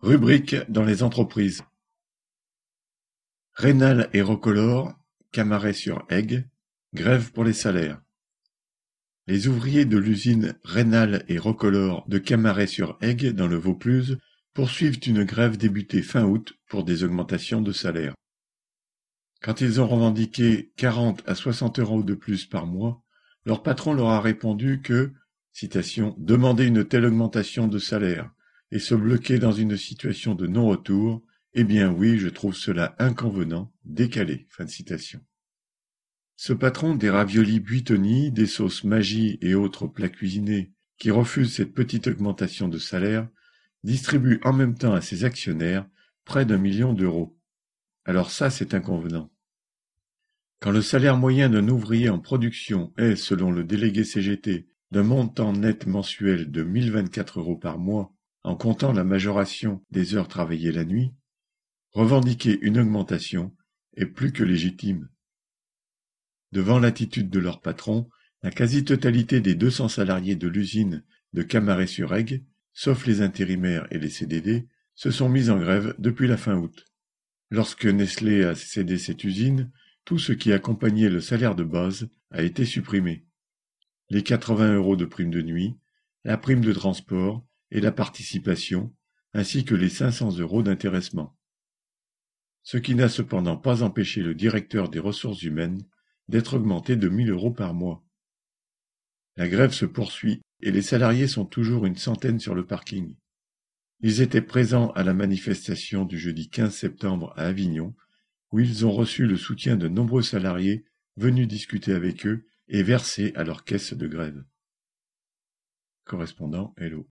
Rubrique dans les entreprises. Raynal et Roquelaure, Camaret-sur-Aigle, grève pour les salaires. Les ouvriers de l'usine Raynal et Roquelaure de Camaret-sur-Aigle dans le Vaucluse poursuivent une grève débutée fin août pour des augmentations de salaire. Quand ils ont revendiqué 40 à 60 € de plus par mois, leur patron leur a répondu que, citation, « demander une telle augmentation de salaire et se bloquer dans une situation de non-retour, eh bien oui, je trouve cela inconvenant, décalé. » Fin de citation. Ce patron des raviolis Buitoni, des sauces Maggi et autres plats cuisinés qui refusent cette petite augmentation de salaire, distribue en même temps à ses actionnaires près d'1 million d'euros. Alors ça, c'est inconvenant. Quand le salaire moyen d'un ouvrier en production est, selon le délégué CGT, d'un montant net mensuel de 1 024 € par mois, en comptant la majoration des heures travaillées la nuit, revendiquer une augmentation est plus que légitime. Devant l'attitude de leur patron, la quasi-totalité des 200 salariés de l'usine de Camaret-sur-Aigle, sauf les intérimaires et les CDD, se sont mis en grève depuis la fin août. Lorsque Nestlé a cédé cette usine, tout ce qui accompagnait le salaire de base a été supprimé. Les 80 € de prime de nuit, la prime de transport et la participation, ainsi que les 500 € d'intéressement. Ce qui n'a cependant pas empêché le directeur des ressources humaines d'être augmenté de 1 000 € par mois. La grève se poursuit et les salariés sont toujours une centaine sur le parking. Ils étaient présents à la manifestation du jeudi 15 septembre à Avignon, où ils ont reçu le soutien de nombreux salariés venus discuter avec eux et verser à leur caisse de grève. Correspondant Hello.